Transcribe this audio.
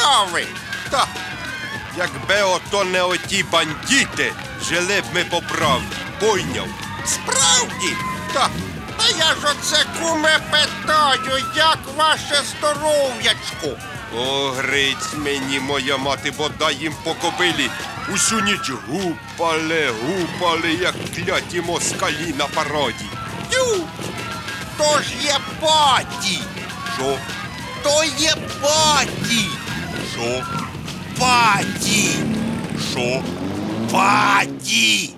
справи? Та, якби ото не оті бандити, жили б ми по правді, пойняв. Справді? Та, А я ж оце, куме, питаю, як ваше здоров'ячко? о, Гриць мені, моя мати, бодай їм по кобилі. Усю ніч гупали, як кляті москалі на пароді. Тю! То ж є паті! Що? То є паті! Що? Паті! Що? Паті!